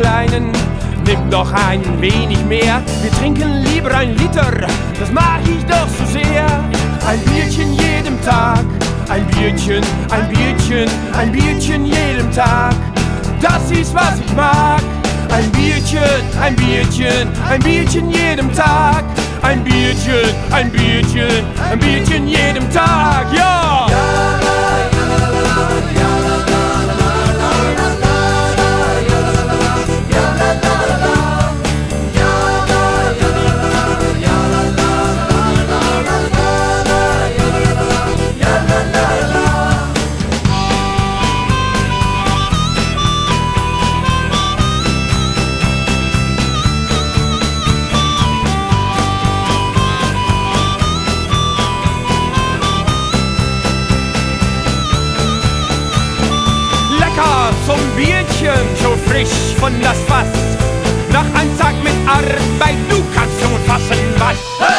Kleinen, nimm doch ein wenig mehr. Wir trinken lieber 1 Liter, das mag ich doch so sehr. Ein Bierchen jedem Tag, ein Bierchen, ein Bierchen, ein Bierchen jedem Tag. Das ist, was ich mag. Ein Bierchen, ein Bierchen, ein Bierchen jedem Tag. Ein Bierchen, ein Bierchen, ein Bierchen jedem Tag, ja! Zum Bierchen, so frisch von das Fass. Nach einem Tag mit Arbeit, du kannst schon fassen, was?